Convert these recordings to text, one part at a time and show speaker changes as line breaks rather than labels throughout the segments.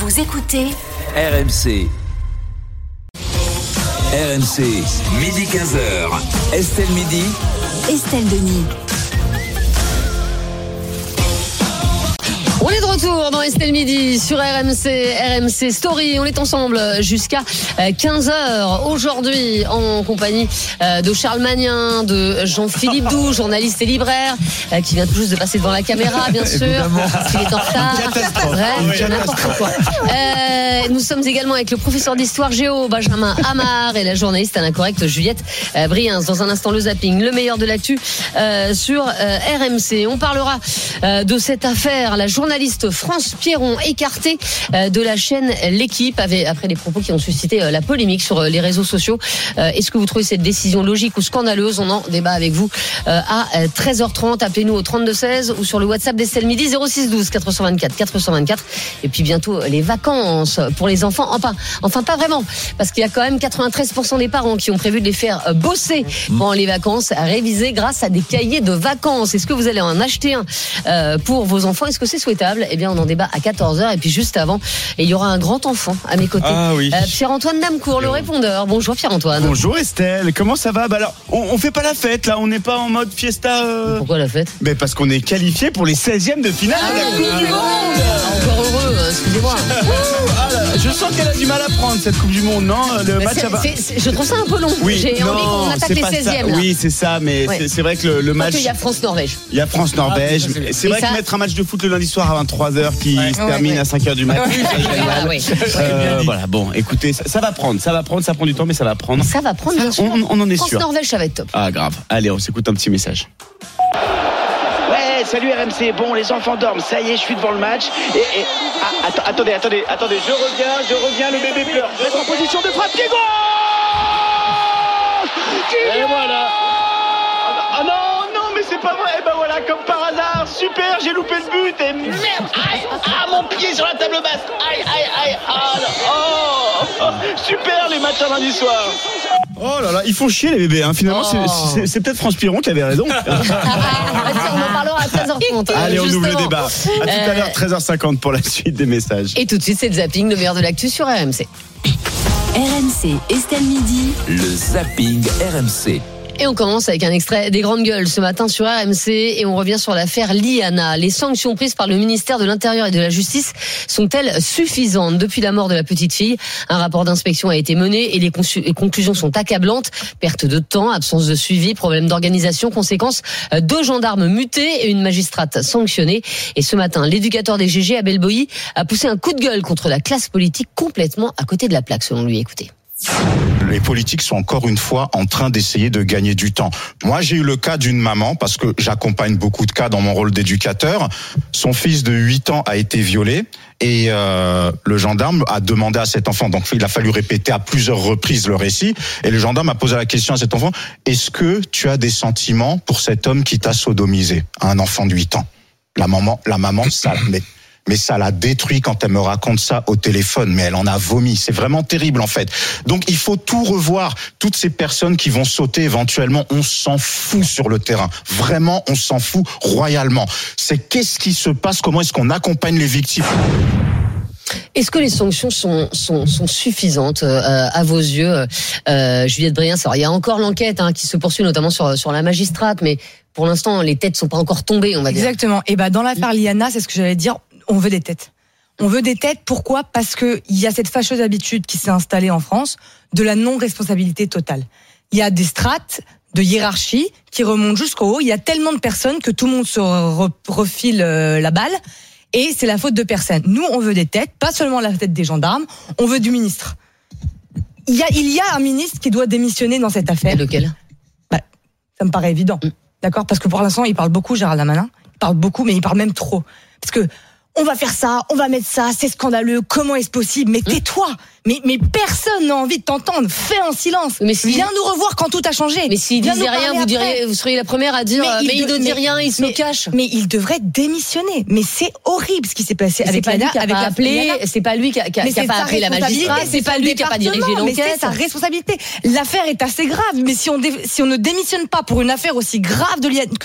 Vous écoutez
RMC. RMC, midi 15h. Estelle Midi.
Estelle Denis.
On est de retour dans Estelle Midi sur RMC Story. On est ensemble jusqu'à 15h aujourd'hui en compagnie de Charles Magnin, de Jean-Philippe Doux, journaliste et libraire, qui vient tout juste de passer devant la caméra, bien sûr. Parce qu'il est en retard. Bref, n'importe quoi. Nous sommes également avec le professeur d'histoire géo, Benjamin Amar, et la journaliste à l'incorrect Juliette Briens. Dans un instant, le zapping, le meilleur de l'actu sur RMC. On parlera de cette affaire. La journaliste France Pierron écartée de la chaîne L'Équipe après les propos qui ont suscité la polémique sur les réseaux sociaux. Est-ce que vous trouvez cette décision logique ou scandaleuse? On en débat avec vous à 13h30. Appelez-nous au 3216 ou sur le WhatsApp d'Estelle Midi 06 12 424 424. Et puis bientôt les vacances pour les enfants. Enfin pas vraiment, parce qu'il y a quand même 93% des parents qui ont prévu de les faire bosser pendant les vacances, à réviser grâce à des cahiers de vacances. Est-ce que vous allez en acheter un pour vos enfants? Est-ce que c'est souhaitable? Eh bien, on en débat à 14h. Et puis juste avant, il y aura un grand enfant à mes côtés.
Ah oui.
Pierre-Antoine Damcourt, le répondeur. Bonjour Pierre-Antoine.
Bonjour Estelle, comment ça va? Alors, on fait pas la fête là, on n'est pas en mode fiesta.
Pourquoi la fête?
Parce qu'on est qualifié pour les 16e de finale de la Coupe du Monde.
Encore heureux, excusez-moi.
Je sens qu'elle a du mal à prendre cette Coupe du Monde, non? Le match
je trouve ça un peu long.
Oui,
J'ai envie qu'on attaque les 16e. Là.
Oui, c'est ça, mais ouais. c'est vrai que le match.
Il y a France-Norvège.
Il y a France-Norvège. C'est vrai que mettre un match de foot le lundi soir à 23h qui se termine à 5h du matin. Voilà, bon, écoutez, ça va prendre, ça prend du temps, mais ça va prendre.
Ça va prendre, bien sûr.
On en est sûr.
France-Norvège, ça va être top.
Ah, grave. Allez, on s'écoute un petit message.
Ouais, salut RMC. Bon, les enfants dorment. Ça y est, je suis devant le match. Attendez. Je reviens. Le bébé pleure. Je vais être en position de frappe. Pied gauche. Et voilà. Ah non, mais c'est pas vrai. Et ben voilà, comme par hasard. Super, j'ai loupé le but. Et merde. Mon pied sur la table basse. Aïe. Super les matchs à lundi soir.
Oh là là, ils font chier les bébés, hein. Finalement, c'est peut-être France Pierron qui avait raison.
On en parlera à 13h30.
Allez, on ouvre le débat. À tout à l'heure, 13h50 pour la suite des messages.
Et tout de suite, c'est le zapping, le meilleur de l'actu sur RMC.
RMC, Estelle Midi.
Le zapping RMC.
Et on commence avec un extrait des Grandes Gueules ce matin sur RMC et on revient sur l'affaire Liana. Les sanctions prises par le ministère de l'Intérieur et de la Justice sont-elles suffisantes? Depuis la mort de la petite fille, un rapport d'inspection a été mené et les conclusions sont accablantes. Perte de temps, absence de suivi, problème d'organisation, conséquence, 2 gendarmes mutés et une magistrate sanctionnée. Et ce matin, l'éducateur des GG, Abel Boilly, a poussé un coup de gueule contre la classe politique complètement à côté de la plaque, selon lui. Écoutez.
Les politiques sont encore une fois en train d'essayer de gagner du temps. Moi, j'ai eu le cas d'une maman, parce que j'accompagne beaucoup de cas dans mon rôle d'éducateur. Son fils de 8 ans a été violé et le gendarme a demandé à cet enfant, donc il a fallu répéter à plusieurs reprises le récit, et le gendarme a posé la question à cet enfant: est-ce que tu as des sentiments pour cet homme qui t'a sodomisé? À un enfant de 8 ans. La maman, ça... Mais ça la détruit quand elle me raconte ça au téléphone. Mais elle en a vomi. C'est vraiment terrible, en fait. Donc, il faut tout revoir. Toutes ces personnes qui vont sauter éventuellement, on s'en fout sur le terrain. Vraiment, on s'en fout royalement. C'est qu'est-ce qui se passe? Comment est-ce qu'on accompagne les victimes?
Est-ce que les sanctions sont suffisantes à vos yeux, Juliette Briens? Alors, il y a encore l'enquête qui se poursuit, notamment sur la magistrate, mais pour l'instant, les têtes sont pas encore tombées, on va dire.
Exactement. Et dans l'affaire Liana, c'est ce que j'allais dire. On veut des têtes. On veut des têtes. Pourquoi? Parce que il y a cette fâcheuse habitude qui s'est installée en France de la non-responsabilité totale. Il y a des strates de hiérarchie qui remontent jusqu'au haut. Il y a tellement de personnes que tout le monde se refile la balle. Et c'est la faute de personne. Nous, on veut des têtes, pas seulement la tête des gendarmes, on veut du ministre. Il y a un ministre qui doit démissionner dans cette affaire.
Et lequel?
Ça me paraît évident. D'accord? Parce que pour l'instant, il parle beaucoup, Gérald Darmanin. Il parle beaucoup, mais il parle même trop. Parce que on va faire ça, on va mettre ça, c'est scandaleux, comment est-ce possible? Mais tais-toi! Mais personne n'a envie de t'entendre. Fais en silence. Viens nous revoir quand tout a changé.
Mais s'il disait rien, vous seriez la première à dire mais il ne dit rien, il se le cache.
Mais il devrait démissionner. Mais c'est horrible ce qui s'est passé avec Liana.
C'est pas lui qui a pas appelé la magistrate, c'est pas lui qui a pas dirigé l'enquête.
C'est sa responsabilité. L'affaire est assez grave, mais si on ne démissionne pas pour une affaire aussi grave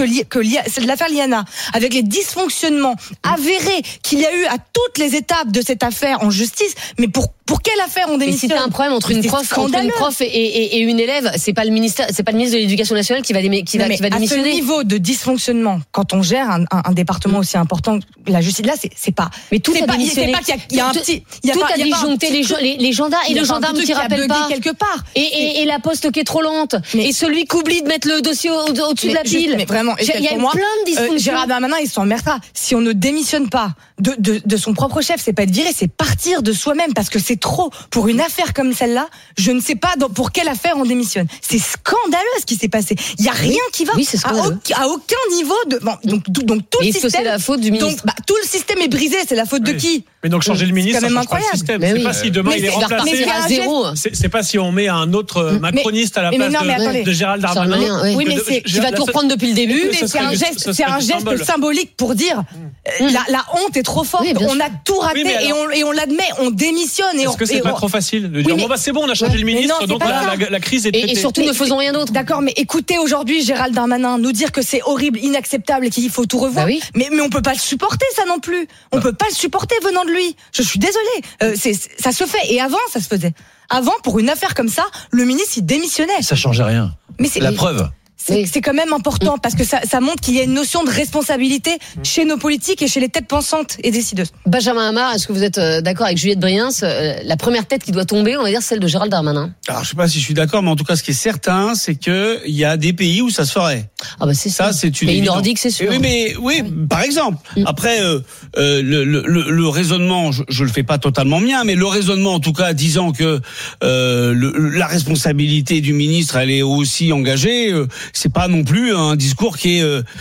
que l'affaire Liana, avec les dysfonctionnements avérés qu'il y a eu à toutes les étapes de cette affaire en justice, mais pour quelle affaire on démissionne?
Et si t'as un problème entre une prof et une élève, c'est pas le ministre de l'Éducation nationale qui va démissionner.
À ce niveau de dysfonctionnement, quand on gère un département aussi important, la justice, là, c'est pas.
Mais tout a démissionné.
Il y a un petit.
Tout a disjoncté, les gendarmes et le gendarme qui rappelle pas
quelque part.
Et la poste qui est trop lente. Et celui qui oublie de mettre le dossier au-dessus de la pile.
Mais vraiment,
il y a plein de dysfonctions.
Gérald Darmanin, il s'emmerdera. Si on ne démissionne pas de son propre chef, c'est pas être viré, c'est partir de soi-même, parce que c'est trop. Pour une affaire comme celle-là, je ne sais pas pour quelle affaire on démissionne. C'est scandaleux ce qui s'est passé. Il y a rien qui va.
Oui, c'est scandaleux.
À aucun niveau de. Donc tout le système.
C'est la faute du ministre.
Donc tout le système est brisé. C'est la faute de qui?
Mais donc changer le ministre, ça change pas le système. C'est pas si demain il est remplacé. C'est pas si on met un autre macroniste à la place de Gérald Darmanin.
Oui, mais qui va tout reprendre depuis le début.
C'est un geste symbolique pour dire la honte est trop forte. On a tout raté et on l'admet. On démissionne.
Est-ce que c'est pas trop facile de dire c'est bon, on a changé le ministre, donc la crise est traitée.
Et surtout, ne faisons rien d'autre.
D'accord, mais écoutez aujourd'hui Gérald Darmanin nous dire que c'est horrible, inacceptable et qu'il faut tout revoir. Mais on peut pas le supporter, ça non plus. On peut pas le supporter venant de lui. Je suis désolée. Ça se fait. Et avant, ça se faisait. Avant, pour une affaire comme ça, le ministre, il démissionnait.
Ça changeait rien.
Mais c'est
la preuve.
C'est quand même important parce que ça montre qu'il y a une notion de responsabilité chez nos politiques et chez les têtes pensantes et décideuses.
Benjamin Hamar, est-ce que vous êtes d'accord avec Juliette Briens? La première tête qui doit tomber, on va dire celle de Gérald Darmanin.
Alors je sais pas si je suis d'accord, mais en tout cas ce qui est certain, c'est que il y a des pays où ça se ferait.
Ah bah c'est ça.
C'est une
pays nordique, c'est sûr.
Oui, par exemple. Après le raisonnement, je le fais pas totalement mien, mais le raisonnement en tout cas disant que la responsabilité du ministre elle est aussi engagée. C'est pas non plus un discours qui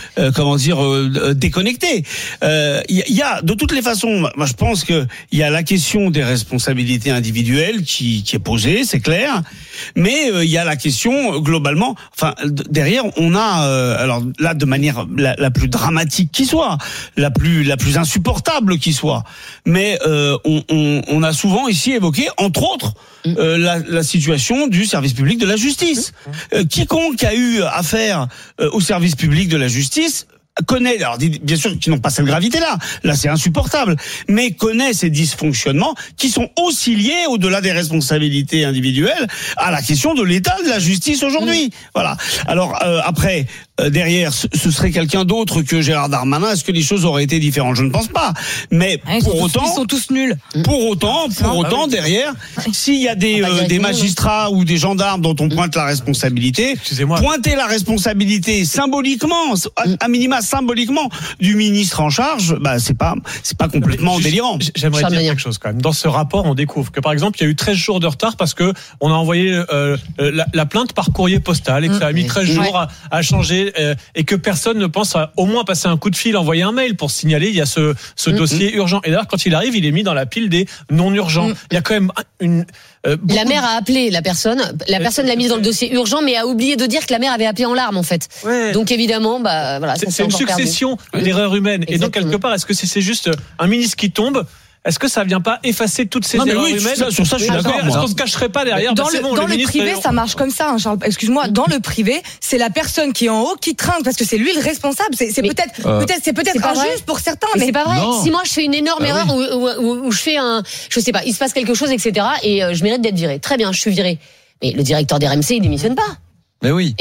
est déconnecté. Il y a de toutes les façons, moi je pense que il y a la question des responsabilités individuelles qui est posée, c'est clair, mais il y a la question globalement. Enfin derrière on a alors là de manière la plus dramatique qui soit, la plus insupportable qui soit, mais on a souvent ici évoqué entre autres la situation du service public de la justice. Quiconque a eu affaire au service public de la justice connaît, alors bien sûr qu'ils n'ont pas cette gravité-là, là c'est insupportable, mais connaît ces dysfonctionnements qui sont aussi liés, au-delà des responsabilités individuelles, à la question de l'état de la justice aujourd'hui. Voilà. Alors après, derrière, ce serait quelqu'un d'autre que Gérald Darmanin. Est-ce que les choses auraient été différentes? Je ne pense pas. Mais pour autant,
ils sont tous nuls.
Pour autant, derrière, s'il y a des magistrats ou des gendarmes dont on pointe la responsabilité, pointer la responsabilité symboliquement, à minima symboliquement, du ministre en charge, c'est pas complètement délirant.
J'aimerais dire quelque chose quand même. Dans ce rapport, on découvre que par exemple, il y a eu 13 jours de retard parce que on a envoyé la plainte par courrier postal et que ça a mis 13 jours à changer et que personne ne pense à au moins passer un coup de fil, envoyer un mail pour signaler il y a ce dossier urgent. Et d'ailleurs, quand il arrive, il est mis dans la pile des non urgents. Il y a quand même
la mère a appelé la personne l'a mise dans le dossier urgent, mais a oublié de dire que la mère avait appelé en larmes en fait. Ouais. Donc évidemment, voilà.
C'est une succession d'erreurs humaines. Exactement. Et donc quelque part, est-ce que c'est juste un ministre qui tombe? Est-ce que ça vient pas effacer toutes ces erreurs humaines?
Sur ça, je suis d'accord.
Est-ce qu'on se cacherait pas derrière?
Dans le privé, ça marche comme ça, Charles. Excuse-moi. Dans le privé, c'est la personne qui est en haut qui trinque parce que c'est lui le responsable. C'est peut-être injuste pour certains, mais
c'est pas vrai. Non. Si moi je fais une énorme erreur ou je fais je sais pas, il se passe quelque chose, etc. et je mérite d'être viré. Très bien, je suis viré. Mais le directeur d'RMC, il démissionne pas.
Mais oui.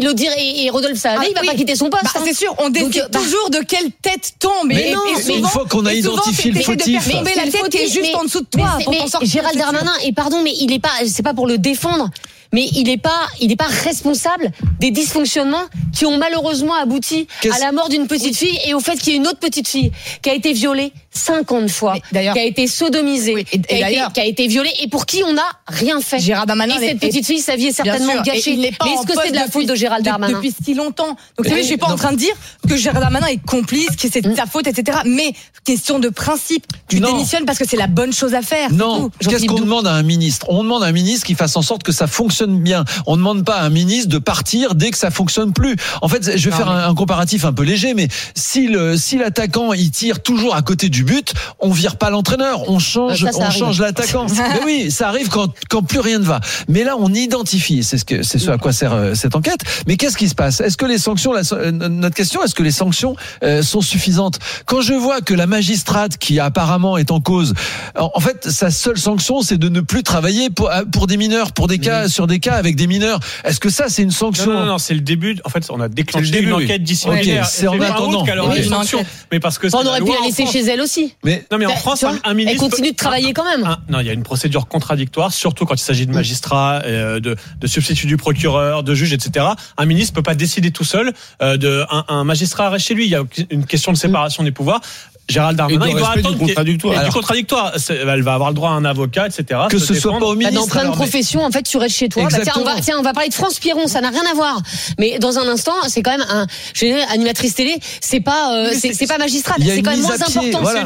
Et Rodolphe Saadé, il va pas quitter son poste.
C'est sûr, on décide toujours de quelle tête tombe.
Mais une fois qu'on a identifié le fautif.
Mais la tête est juste en dessous de toi.
Mais Gérald Darmanin, et pardon, mais il est pas, c'est pas pour le défendre, mais il est pas responsable des dysfonctionnements qui ont malheureusement abouti à la mort d'une petite fille et au fait qu'il y ait une autre petite fille qui a été violée 50 fois, qui a été sodomisée, qui a été violée et pour qui on n'a rien fait.
Gérald Darmanin,
et cette petite fille, sa vie est certainement gâchée. Mais est-ce que c'est de la faute de Gérald Darmanin
depuis si longtemps? Donc je suis pas en train de dire que Gérald Darmanin est complice, que c'est de sa faute, etc. Mais question de principe, tu démissionnes parce que c'est la bonne chose à faire.
Non. Qu'est-ce qu'on demande à un ministre? On demande à un ministre qui fasse en sorte que ça fonctionne bien. On ne demande pas à un ministre de partir dès que ça fonctionne plus. En fait, je vais faire un comparatif un peu léger, mais si l'attaquant il tire toujours à côté du but, on vire pas l'entraîneur, on change l'attaquant. Mais oui, ça arrive quand plus rien ne va. Mais là, on identifie, c'est ce à quoi sert cette enquête. Mais qu'est-ce qui se passe? Est-ce que les sanctions, notre question, est-ce que les sanctions sont suffisantes? Quand je vois que la magistrate qui apparemment est en cause, en fait, sa seule sanction, c'est de ne plus travailler pour des mineurs, pour des cas sur des cas avec des mineurs. Est-ce que ça, c'est une sanction?
Non, c'est le début. En fait, on a déclenché une enquête disciplinaire.
Okay, c'est en attendant.
Mais parce que
on aurait pu la laisser chez elle aussi.
Mais en France, un ministre
elle continue de travailler quand même.
Non, il y a une procédure contradictoire, surtout quand il s'agit de magistrats, de substituts du procureur, de juges, etc. Un ministre peut pas décider tout seul. Un magistrat reste chez lui. Il y a une question de séparation des pouvoirs. Gérald Darmanin, il doit attendre
du contradictoire.
Du contradictoire. Elle va avoir le droit à un avocat, etc.
Que ce soit pas au ministre.
Dans plein de professions, en fait, tu restes chez toi. On va parler de France Piron, ça n'a rien à voir. Mais dans un instant, c'est quand même animatrice télé, c'est pas magistrate, c'est quand même moins important.
Voilà.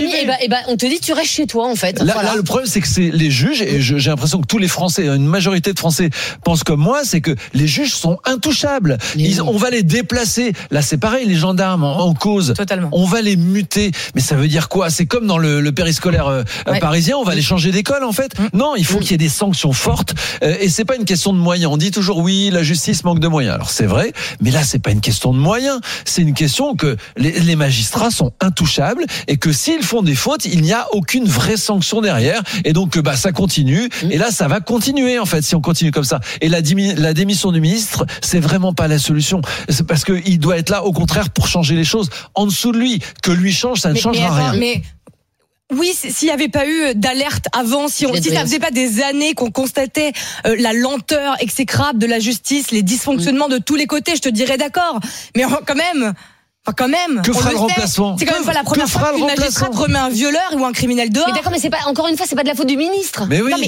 On te dit, tu restes chez toi, en fait.
Là, le problème, c'est que c'est les juges, et j'ai l'impression que tous les Français, une majorité de Français pensent comme moi, c'est que les juges sont intouchables. On va les déplacer. Là, c'est pareil, les gendarmes en cause.
Totalement.
On va les muter. Mais ça veut dire quoi? C'est comme dans le périscolaire parisien, on va les changer d'école en fait. Non, il faut qu'il y ait des sanctions fortes et c'est pas une question de moyens. On dit toujours oui, la justice manque de moyens. Alors c'est vrai, mais là c'est pas une question de moyens. C'est une question que les magistrats sont intouchables et que s'ils font des fautes, il n'y a aucune vraie sanction derrière et donc ça continue et là ça va continuer en fait si on continue comme ça. Et la démission du ministre, c'est vraiment pas la solution. C'est parce que il doit être là au contraire pour changer les choses en dessous de lui, que lui change. Ça ne changera rien.
Mais oui, s'il n'y avait pas eu d'alerte avant, si ça faisait pas des années qu'on constatait la lenteur exécrable de la justice, les dysfonctionnements de tous les côtés, je te dirais d'accord. Mais quand même.
Que fera le remplacement?
C'est quand même pas la première fois qu'une magistrate remet un violeur ou un criminel dehors.
Mais d'accord, mais c'est pas, encore une fois, c'est pas de la faute du ministre.
Mais oui.
Non,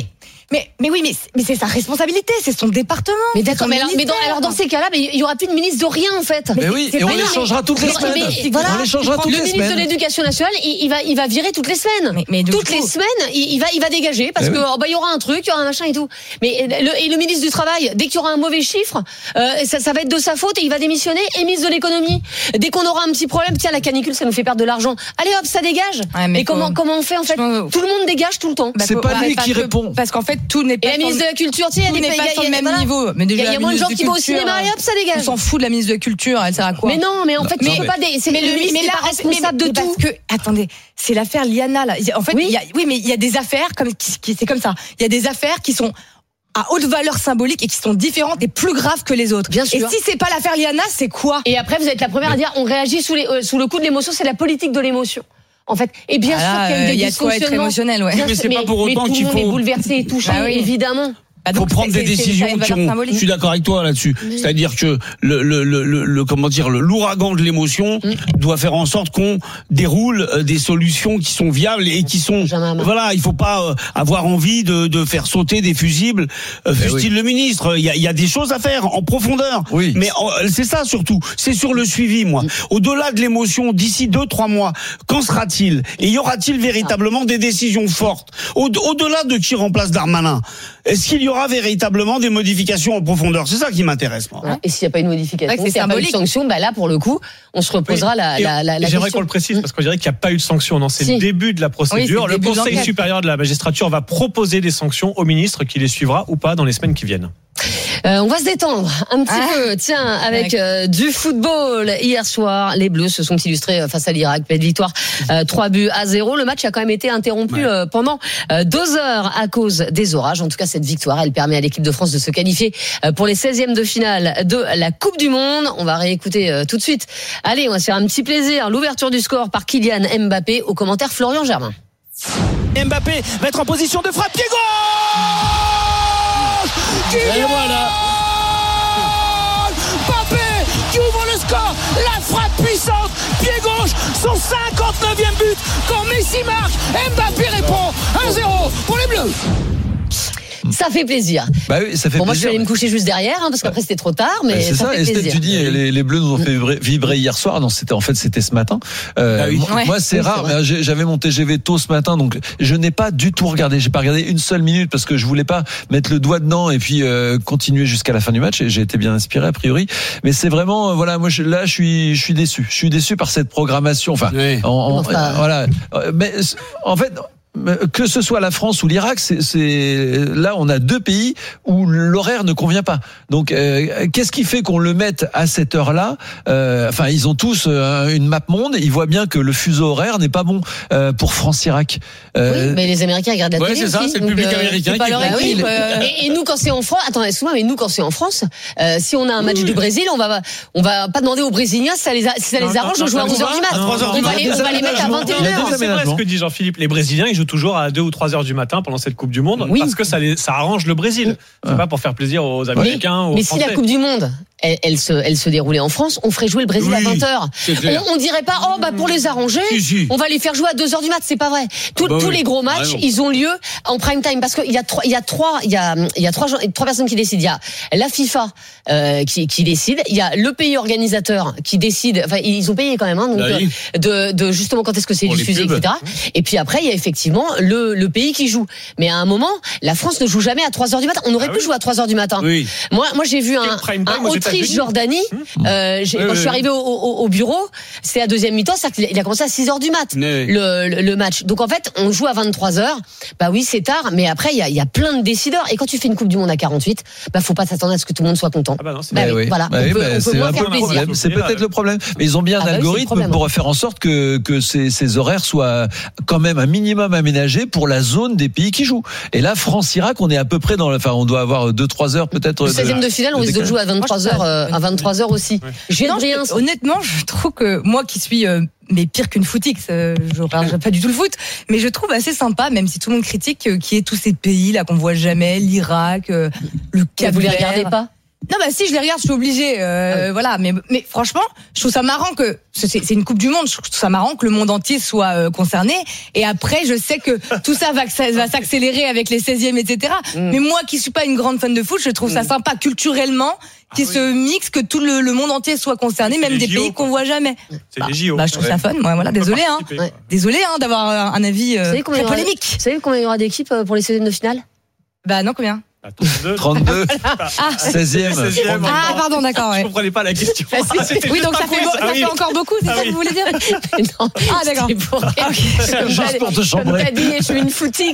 mais c'est sa responsabilité, c'est son département.
Mais d'accord, alors dans ces cas-là, il y aura plus de ministre de rien en fait.
Mais oui, et on les changera toutes les semaines. On les changera toutes les semaines.
Le ministre de l'Éducation nationale, il va virer toutes les semaines. Toutes les semaines, il va dégager parce que il y aura un truc, il y aura un machin et tout. Mais le ministre du Travail, dès qu'il y aura un mauvais chiffre, ça va être de sa faute et il va démissionner. Et ministre de l'Économie, dès qu'on aura un petit problème, tiens, la canicule, ça nous fait perdre de l'argent. Allez hop, ça dégage. Mais comment on fait en fait? Tout le monde dégage tout le temps.
C'est pas lui qui répond.
Parce qu'en fait, tout n'est pas.
Et la ministre de la Culture, tu sais,
elle n'est pas sur le même niveau.
Il y a moins de gens qui vont au cinéma et hop, ça dégage.
On s'en fout de la ministre de la Culture, elle sert à quoi?
Mais non, mais en fait, tu peux pas. C'est le ministre qui est pas responsable de tout.
Parce que, attendez, c'est l'affaire Liana là. En fait, mais il y a des affaires c'est comme ça. Il y a des affaires qui sont à haute valeur symbolique et qui sont différentes et plus graves que les autres.
Bien sûr.
Et si c'est pas l'affaire Liana, c'est quoi?
Et après, vous êtes la première à dire on réagit sous le coup de l'émotion, c'est la politique de l'émotion. En fait, et bien sûr qu'il y a eu des dysfonctionnements.
Être émotionnel, ouais.
Mais c'est pas pour autant qu'il faut.
Tout le monde est bouleversé et touché, évidemment.
Il faut prendre des décisions qui ont. Je suis d'accord avec toi là-dessus. C'est-à-dire que l'ouragan de l'émotion doit faire en sorte qu'on déroule des solutions qui sont viables et qui sont. Voilà, il faut pas avoir envie de faire sauter des fusibles. Fût-il le ministre, il y a des choses à faire en profondeur.
Oui.
Mais c'est ça surtout. C'est sur le suivi, moi. Au-delà de l'émotion, d'ici 2-3 mois, qu'en sera-t-il? Et y aura-t-il véritablement des décisions fortes? Au-delà de qui remplace Darmanin, est-ce qu'il y aura véritablement des modifications en profondeur? C'est ça qui m'intéresse, moi.
Et s'il n'y a pas une modification, s'il n'y a pas eu de sanction, là, pour le coup, on se reposera la question.
J'aimerais qu'on le précise, parce qu'on dirait qu'il n'y a pas eu de sanction. Non, c'est le début de la procédure. Le Conseil supérieur de la magistrature va proposer des sanctions au ministre qui les suivra ou pas dans les semaines qui viennent.
On va se détendre un petit peu, avec du football. Hier soir, les Bleus se sont illustrés face à l'Irak, belle victoire 3-0. Le match a quand même été interrompu pendant 2 heures à cause des orages. En tout cas, cette victoire, elle permet à l'équipe de France de se qualifier pour les 16e de finale de la Coupe du Monde. On va réécouter tout de suite. Allez, on va se faire un petit plaisir. L'ouverture du score par Kylian Mbappé. Au commentaire, Florian Germain.
Mbappé va être en position de frappe. Pied gauche!
Et voilà.
Mbappé score, la frappe puissante, pied gauche, son 59e but. Quand Messi marque, Mbappé répond 1-0 pour les Bleus.
Ça fait plaisir.
Bah oui, ça fait
Bon, moi, je
plaisir.
suis allée me coucher juste derrière, parce qu'après, c'était trop tard, mais
C'est
ça
ça.
fait
Estelle,
plaisir.
tu dis les Bleus nous ont fait vibrer hier soir. Non, c'était ce matin.
oui.
Moi, c'est
Oui,
rare.
c'est vrai.
Mais j'avais mon TGV tôt ce matin, donc je n'ai pas du tout regardé. J'ai pas regardé une seule minute parce que je voulais pas mettre le doigt dedans et puis continuer jusqu'à la fin du match. Et j'ai été bien inspiré a priori. Mais c'est vraiment, voilà, moi je suis déçu. Je suis déçu par cette programmation. Enfin,
Oui.
Enfin.
voilà. Mais en fait. Que ce soit la France ou l'Irak, là on a deux pays où l'horaire ne convient pas. Donc qu'est-ce qui fait qu'on le mette à cette heure-là? Enfin, ils ont tous une map monde. Ils voient bien que le fuseau horaire n'est pas bon pour France-Irak.
Oui, mais les Américains regardent la
Ouais,
télé
c'est ça,
aussi,
c'est le
donc,
public américain
c'est pas
qui
leur
prend.
équipe.
Et nous, quand c'est en France, attendez, excuse-moi, mais nous, quand c'est en France, si on a un match du Brésil, on va pas demander aux Brésiliens si ça les arrange de jouer à 11h du mat.
Non,
On va les mettre à
Il y a
21h.
des
C'est vrai ce que dit Jean-Philippe. Les Brésiliens, ils jouent toujours à 2 ou 3 heures du matin pendant cette Coupe du Monde
Oui.
parce que ça arrange le Brésil. C'est pas pour faire plaisir aux Américains, aux
Mais si
Français.
la Coupe du Monde, elle se déroulait en France, on ferait jouer le Brésil à
Oui,
20h.
c'est clair.
On dirait pas, pour les arranger,
Si.
on va les faire jouer à 2h du mat, c'est pas vrai. Tous
oui.
les gros matchs,
non.
ils ont lieu en prime time parce qu'il y a trois personnes qui décident. Il y a la FIFA qui décide, il y a le pays organisateur qui décide. Enfin, ils ont payé quand même, hein, donc
Bah oui.
de justement quand est-ce que c'est
Pour les
diffusé,
pubs.
etc. Et puis après, il y a effectivement le pays qui joue. Mais à un moment, la France ne joue jamais à 3h du matin. On aurait pu jouer à 3h du matin.
Oui.
Moi, j'ai vu
le prime time aux
Autriche-Jordanie. Quand je suis arrivé au bureau, c'est à deuxième mi-temps, c'est-à-dire qu'il a commencé à 6h du mat,
Oui.
le match. Donc en fait, on joue à 23h. Bah oui, c'est tard, mais après, il y a plein de décideurs. Et quand tu fais une Coupe du Monde à 48, faut pas s'attendre à ce que tout le monde soit content.
Ah bah non, c'est
Bah
Eh
oui,
oui.
voilà.
Bah oui,
on peut
c'est
moins
un peu
faire
le
plaisir.
problème. C'est peut-être le problème. Mais ils ont bien un
Ah bah oui, c'est le
algorithme
problème.
pour faire en sorte que ces horaires soient quand même un minimum aménagés pour la zone des pays qui jouent. Et là, France-Irak, on est à peu près on doit avoir 2-3 heures peut-être.
Le 16e de finale, on risque de jouer à 23h aussi. Je viens de rien.
Honnêtement, je trouve que moi qui suis mais pire qu'une footix, je regarde pas du tout le foot, mais je trouve assez sympa, même si tout le monde critique, qu'il y ait tous ces pays là qu'on voit jamais, l'Irak, le Cap-Vert.
Vous les regardez pas?
Non, si je les regarde, je suis obligée. Voilà, mais franchement, je trouve ça marrant que c'est une Coupe du Monde. Je trouve ça marrant que le monde entier soit concerné. Et après, je sais que tout ça va s'accélérer avec les 16e, etc. Mais moi, qui suis pas une grande fan de foot, je trouve ça sympa culturellement qu'ils se mixent, que tout le monde entier soit concerné, même
les
des
JO,
pays qu'on voit jamais.
C'est les JO.
Je trouve ça fun. Ouais, voilà, désolé, hein.
Ouais.
Désolé, d'avoir un avis très polémique.
Vous savez combien il y aura d'équipes pour les 16e de finale?
Bah non, combien?
32, 16e.
Ah, pardon, d'accord,
Je
ouais.
comprenais pas la question. C'était
Oui,
juste
donc
un
ça fait,
quiz.
ça fait encore beaucoup, c'est ça que vous voulez dire?
Non.
Ah, d'accord.
C'est pour
Juste pour te chambrer.
T'as dit, je suis une footix.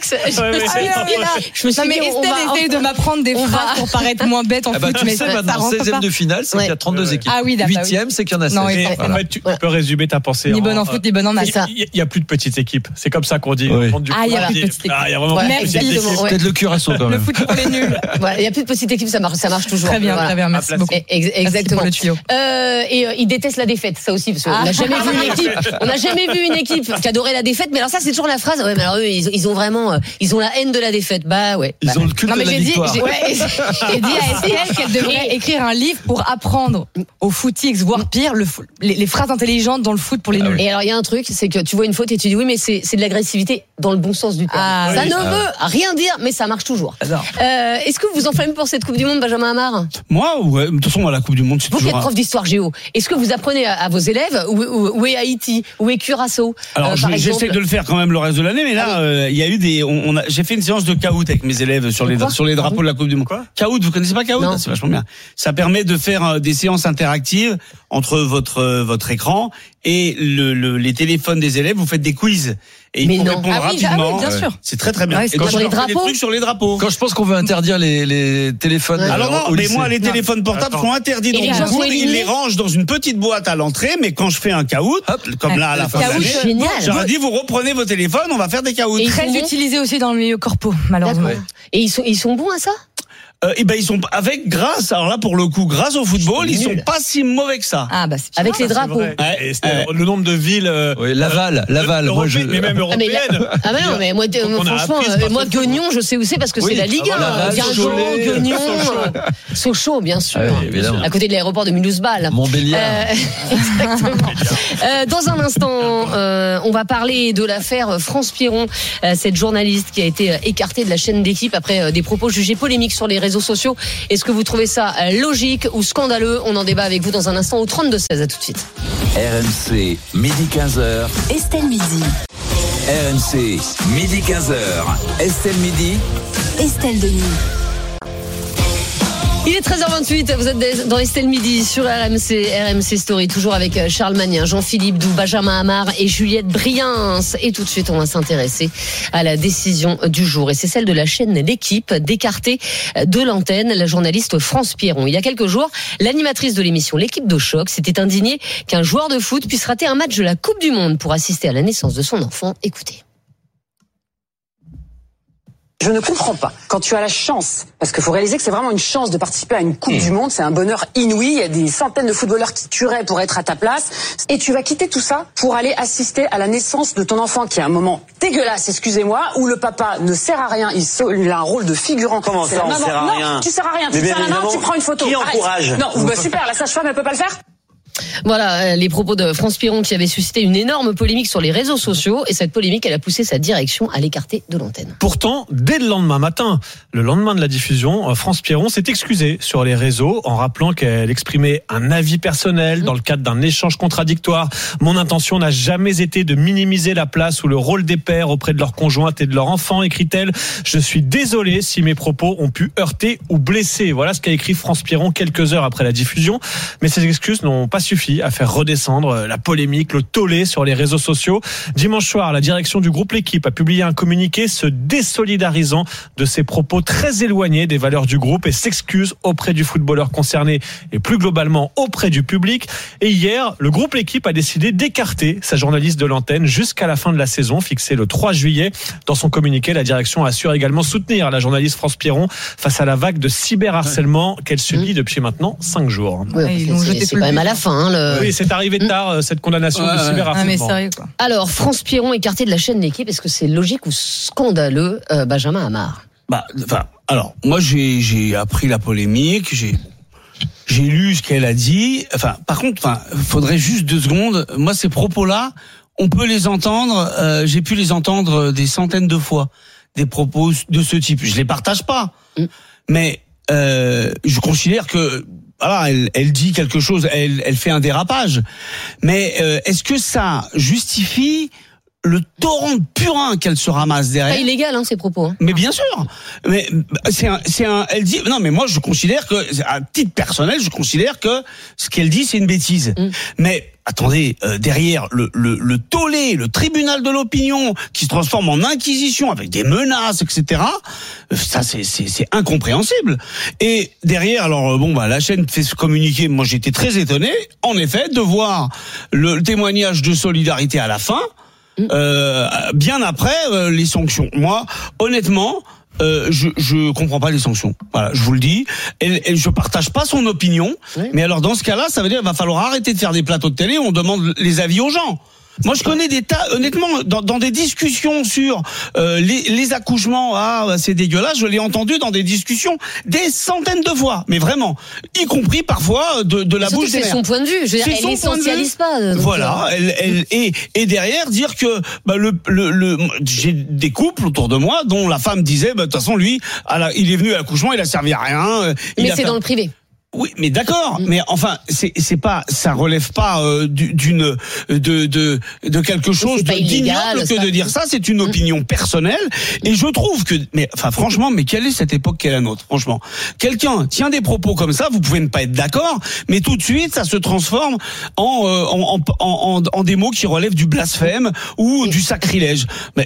Je me suis
Non, mais
dit, on
Estelle
va-
essaye de m'apprendre des phrases pour paraître moins bête en
Ah bah,
foot,
tu
mais
sais
ça
maintenant,
rentre
16e
pas.
de finale, c'est qu'il y a 32 équipes.
Ah oui, d'accord.
8e, c'est qu'il y en a 16.
Non, oui,
Mais en fait, tu peux résumer ta pensée.
Ni bonne en foot, ni bonne en maths.
Il y a plus de petites équipes. C'est comme ça qu'on dit.
Oui.
Ah, il y a plus de petites équipes.
Il y a vraiment plus de
Merci.
petites équipes.
Exactement, ouais.
Peut-être le Curaçao quand
Le
même.
foot pour les nuls.
Voilà, il y a plus de petites équipes, ça marche toujours.
Très bien,
Voilà.
très bien, merci
À
beaucoup.
Exactement.
Merci pour le tuyau.
Ils détestent la défaite, ça aussi, parce qu'on n'a jamais vu une équipe. On n'a jamais vu une équipe qui adorait la défaite. Mais alors ça, c'est toujours la phrase. Ouais, mais alors eux, ils ont vraiment, ils ont la haine de la défaite. Bah ouais.
Ils ont le culte
Non,
de
mais
la
j'ai dit
victoire.
à Estelle qu'elle devrait écrire un livre pour apprendre aux footix, voire pire, les phrases intelligentes dans le foot pour les nuls.
Et alors il y a un truc, c'est que tu vois une faute et tu dis oui, mais c'est de l'agressivité dans le bon sens du terme.
Ah,
ça
oui.
ne veut rien dire, mais ça marche toujours. Est-ce que vous vous enflammez pour cette Coupe du Monde, Benjamin Amar?
Moi, ouais, de toute façon, la Coupe du Monde, c'est
Vous qui
toujours.
êtes prof d'histoire géo, est-ce que vous apprenez à vos élèves où est Haïti, où est Curaçao?
Alors,
par
j'essaie
exemple
de le faire quand même le reste de l'année, mais là, il y a eu j'ai fait une séance de caout avec mes élèves sur les drapeaux de la Coupe du Monde. Caout, vous connaissez pas caout?
Non.
C'est vachement bien. Ça permet de faire des séances interactives entre votre écran et les téléphones des élèves. Vous faites des quiz et
Mais
il faut
non.
répondre
Ah oui,
rapidement.
bien sûr.
C'est très très bien.
Ouais,
Et
c'est
donc,
sur
je
les
leur fais des
drapeaux.
trucs sur les drapeaux.
Quand je pense qu'on veut interdire les téléphones.
Alors non,
au
mais
lycée.
moi les téléphones portables sont interdits
Et
dans
les
mon
gens sont
cours, ils
éliminés
les rangent dans une petite boîte à l'entrée, mais quand je fais un caout, comme là à la fin de
Caout,
l'année,
génial.
j'aurais dit vous reprenez vos téléphones, on va faire des caouts.
Et ils
Très
sont bons
utilisé aussi dans le milieu corpo, malheureusement.
D'accord. Et ils sont bons à ça?
et ben ils sont alors là pour le coup, grâce au football, ils sont pas si mauvais que ça.
Ah bah
avec les drapeaux.
Le nombre de villes.
Laval. Moi,
mais même européenne.
Ah mais non, mais moi franchement, Guignon, je sais où c'est parce que c'est la Ligue 1. Guingamp, Guignon, Sochaux, bien sûr. À côté de l'aéroport de Mulhouse-Bâle.
Montbéliard.
Exactement. Dans un instant, on va parler de l'affaire France Piron, cette journaliste qui a été écartée de la chaîne d'équipe après des propos jugés polémiques sur les réseaux sociaux. Est-ce que vous trouvez ça logique ou scandaleux? On en débat avec vous dans un instant au 32-16. À tout de suite.
RMC, midi 15h.
Estelle Midi.
RMC, midi 15h. Estelle Midi.
Estelle Denis.
Il est 13h28, vous êtes dans Estelle Midi sur RMC Story, toujours avec Charles Magnin, Jean-Philippe Doux, Benjamin Amar et Juliette Briens. Et tout de suite, on va s'intéresser à la décision du jour. Et c'est celle de la chaîne L'équipe d'écarter de l'antenne la journaliste France Piron. Il y a quelques jours, l'animatrice de l'émission L'équipe de choc s'était indignée qu'un joueur de foot puisse rater un match de la Coupe du Monde pour assister à la naissance de son enfant. Écoutez.
Je ne comprends pas. Quand tu as la chance, parce qu'il faut réaliser que c'est vraiment une chance de participer à une Coupe du Monde, c'est un bonheur inouï, il y a des centaines de footballeurs qui tueraient pour être à ta place, et tu vas quitter tout ça pour aller assister à la naissance de ton enfant, qui est un moment dégueulasse, excusez-moi, où le papa ne sert à rien, il a un rôle de figurant.
Comment ça, on sert à rien?
Non, tu sers à rien, tu tiens la main, tu prends une photo.
Qui encourage?
Non, bah super, la sage-femme, elle peut pas le faire?
Voilà les propos de France Piron qui avaient suscité une énorme polémique sur les réseaux sociaux, et cette polémique elle a poussé sa direction à l'écarter de l'antenne.
Pourtant, dès le lendemain matin, le lendemain de la diffusion, France Piron s'est excusée sur les réseaux en rappelant qu'elle exprimait un avis personnel dans le cadre d'un échange contradictoire. Mon intention n'a jamais été de minimiser la place ou le rôle des pères auprès de leurs conjointes et de leurs enfants, écrit-elle. Je suis désolée si mes propos ont pu heurter ou blesser. Voilà ce qu'a écrit France Piron quelques heures après la diffusion. Mais ces excuses n'ont pas suffi à faire redescendre la polémique, le tollé sur les réseaux sociaux. Dimanche soir, la direction du groupe L'équipe a publié un communiqué se désolidarisant de ses propos très éloignés des valeurs du groupe et s'excuse auprès du footballeur concerné et plus globalement auprès du public. Et hier, le groupe L'équipe a décidé d'écarter sa journaliste de l'antenne jusqu'à la fin de la saison, fixée le 3 juillet. Dans son communiqué, la direction assure également soutenir la journaliste France Piron face à la vague de cyberharcèlement qu'elle subit depuis maintenant 5 jours.
Ouais, c'est quand même à la fin.
Oui, c'est arrivé tard, cette condamnation de cyberharcèlement.
Ah mais sérieux quoi.
Alors, France Piron écarté de la chaîne L'équipe, est-ce que c'est logique ou scandaleux, Benjamin Amar?
Alors, moi j'ai appris la polémique, j'ai lu ce qu'elle a dit. Par contre, faudrait juste 2 secondes. Moi, ces propos-là, on peut les entendre. J'ai pu les entendre des centaines de fois, des propos de ce type. Je les partage pas, mais je considère que voilà, elle dit quelque chose, elle fait un dérapage. Mais est-ce que ça justifie le torrent de purin qu'elle se ramasse derrière?
Pas illégal, ces propos.
Mais bien sûr. Mais elle dit, non, mais moi, je considère que, à titre personnel, je considère que ce qu'elle dit, c'est une bêtise. Mais, attendez, derrière le tollé, le tribunal de l'opinion, qui se transforme en inquisition avec des menaces, etc. Ça, c'est incompréhensible. Et derrière, alors, la chaîne fait se communiquer. Moi, j'étais très étonné, en effet, de voir le témoignage de solidarité à la fin. Bien après les sanctions. Moi, honnêtement, je comprends pas les sanctions. Voilà, je vous le dis. Et je partage pas son opinion. Oui. Mais alors dans ce cas-là, ça veut dire qu'il va falloir arrêter de faire des plateaux de télé où on demande les avis aux gens. Moi, je connais des tas, honnêtement, dans des discussions sur les accouchements, c'est dégueulasse. Je l'ai entendu dans des discussions des centaines de fois, mais vraiment, y compris parfois de la bouche des mères.
C'est son point de vue. Je veux dire, elle n'essentialise pas.
Voilà, et derrière dire que j'ai des couples autour de moi dont la femme disait, de toute façon, lui, il est venu à l'accouchement, il a servi à rien.
Mais c'est dans le privé.
Oui, mais d'accord, mais enfin, c'est pas, ça relève pas de quelque chose d'ignoble que de dire ça. C'est une opinion personnelle, et je trouve que, franchement, quelle est cette époque qu'est la nôtre, franchement. Quelqu'un tient des propos comme ça, vous pouvez ne pas être d'accord, mais tout de suite, ça se transforme en des mots qui relèvent du blasphème ou du sacrilège. Mais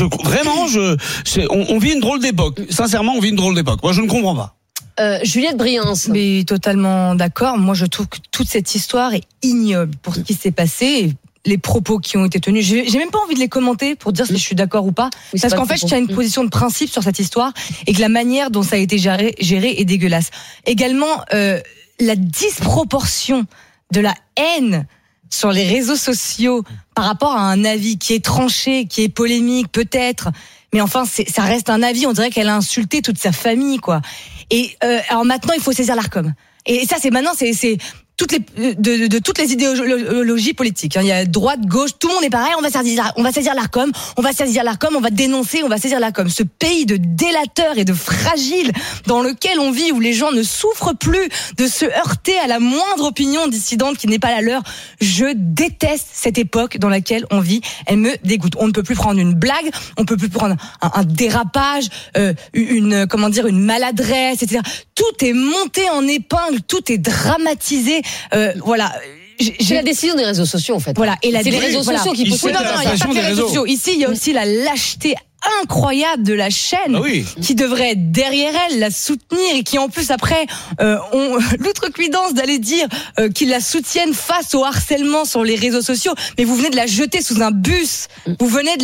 on vit une drôle d'époque. Sincèrement, on vit une drôle d'époque. Moi, je ne comprends pas.
Juliette Briens.
Mais totalement d'accord. Moi, je trouve que toute cette histoire est ignoble pour ce qui s'est passé. les propos qui ont été tenus. J'ai même pas envie de les commenter pour dire si je suis d'accord ou pas.
Oui,
parce qu'en fait, je tiens une position de principe sur cette histoire et que la manière dont ça a été géré est dégueulasse. Également, la disproportion de la haine sur les réseaux sociaux par rapport à un avis qui est tranché, qui est polémique peut-être, mais enfin ça reste un avis. On dirait qu'elle a insulté toute sa famille, quoi. Et alors maintenant, il faut saisir l'Arcom. Et ça, c'est toutes les idéologies politiques. Il y a droite, gauche, tout le monde est pareil. On va saisir l'Arcom, on va dénoncer, on va saisir l'Arcom. Ce pays de délateurs et de fragiles dans lequel on vit, où les gens ne souffrent plus de se heurter à la moindre opinion dissidente qui n'est pas la leur. Je déteste cette époque dans laquelle on vit. Elle me dégoûte. On ne peut plus prendre une blague, on peut plus prendre un dérapage, une maladresse, etc. Tout est monté en épingle, tout est dramatisé. Voilà.
C'est la décision des réseaux sociaux, en fait.
Voilà. Et
c'est les réseaux sociaux qui poussent.
Non, il n'y a pas que les réseaux sociaux. Ici, il y a aussi la lâcheté incroyable de la chaîne qui devrait être derrière elle, la soutenir et qui en plus après ont l'outrecuidance d'aller dire qu'ils la soutiennent face au harcèlement sur les réseaux sociaux. Mais vous venez de la jeter sous un bus. Vous venez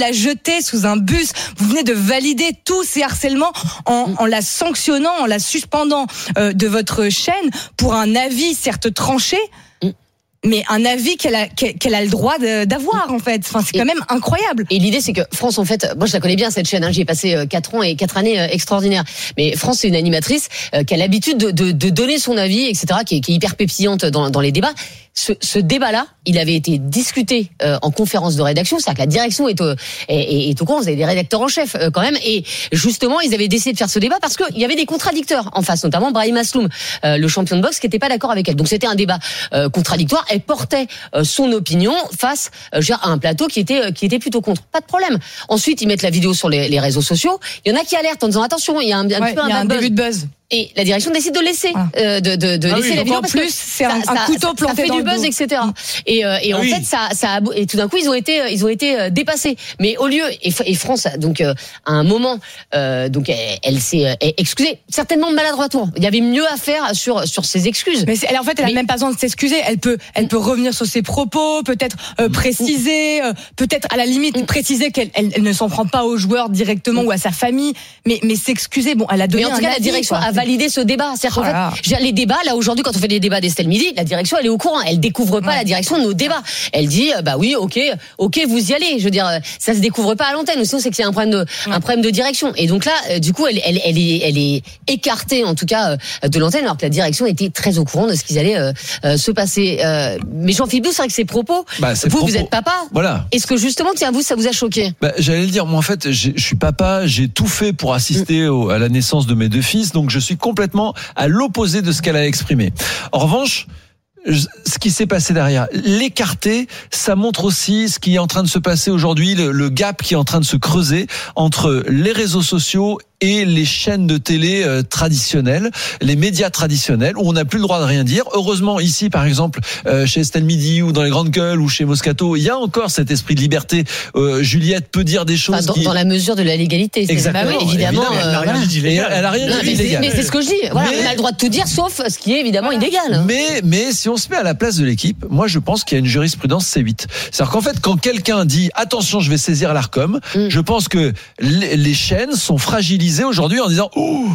de valider tous ces harcèlements en la sanctionnant, en la suspendant de votre chaîne pour un avis certes tranché, mais un avis qu'elle a le droit d'avoir, en fait. Enfin, c'est quand même incroyable.
Et l'idée, c'est que France, en fait, moi je la connais bien cette chaîne, j'y ai passé 4 ans et 4 années extraordinaires. Mais France, c'est une animatrice qui a l'habitude de donner son avis, etc., qui est hyper pépillante dans les débats. Ce débat-là, il avait été discuté en conférence de rédaction, c'est-à-dire que la direction est au courant, vous avez des rédacteurs en chef quand même, et justement, ils avaient décidé de faire ce débat parce qu'il y avait des contradicteurs en face, notamment Brahim Asloum, le champion de boxe, qui n'était pas d'accord avec elle. Donc c'était un débat contradictoire. Elle portait son opinion face à un plateau qui était plutôt contre. Pas de problème. Ensuite, ils mettent la vidéo sur les réseaux sociaux. Il y en a qui alertent en disant attention, il y a un
début de buzz.
Et la direction décide de laisser, laisser la vidéo
en plus c'est un couteau planté
ça fait
dans
du buzz, etc. Et en fait, et tout d'un coup, ils ont été dépassés. Mais au lieu, et France, donc à un moment, donc elle s'est excusée, certainement maladroitement. Il y avait mieux à faire sur ses excuses.
Mais elle a même pas besoin de s'excuser. Elle peut revenir sur ses propos, peut-être préciser, peut-être à la limite préciser qu'elle ne s'en prend pas aux joueurs directement ou à sa famille, mais s'excuser. Bon, elle a donné.
Mais en tout cas, la direction a validé ce débat. C'est-à-dire qu'en fait, les débats, là aujourd'hui, quand on fait des débats d'Estelle Midi, la direction, elle est au courant. Elle découvre pas la direction de nos débats. Elle dit, bah oui, ok, vous y allez. Je veux dire, ça se découvre pas à l'antenne. Ou sinon, c'est qu'il y a un problème de direction. Et donc là, du coup, elle est écartée, en tout cas, de l'antenne, alors que la direction était très au courant de ce qui allait se passer. Mais Jean-Philippe Doux, c'est vrai que ces propos, vous êtes papa.
Voilà.
Est-ce que justement, tiens, ça vous a choqué?
J'allais le dire, moi en fait, je suis papa, j'ai tout fait pour assister à la naissance de mes 2 fils, donc je suis complètement à l'opposé de ce qu'elle a exprimé. En revanche, ce qui s'est passé derrière, l'écarter, ça montre aussi ce qui est en train de se passer aujourd'hui, le gap qui est en train de se creuser entre les réseaux sociaux et les chaînes de télé traditionnelles, les médias traditionnels, où on n'a plus le droit de rien dire. Heureusement, ici, par exemple, chez Estelle Midi ou dans les Grandes Gueules ou chez Moscato, il y a encore cet esprit de liberté. Juliette peut dire des choses
dans la mesure de la légalité.
Exactement.
Bah oui, évidemment.
Elle n'a rien dit d'illégal. Elle a rien dit d'illégal.
Mais c'est ce que je dis. Voilà, on a le droit de tout dire, sauf ce qui est évidemment illégal.
Mais si on se met à la place de l'équipe, moi je pense qu'il y a une jurisprudence C8. C'est-à-dire qu'en fait, quand quelqu'un dit attention, je vais saisir l'Arcom, je pense que les chaînes sont fragilisées aujourd'hui en disant